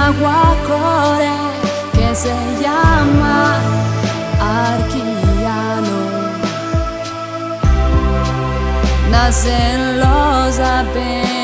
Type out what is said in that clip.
guacore que se llama Arquillano. Nacen los apenas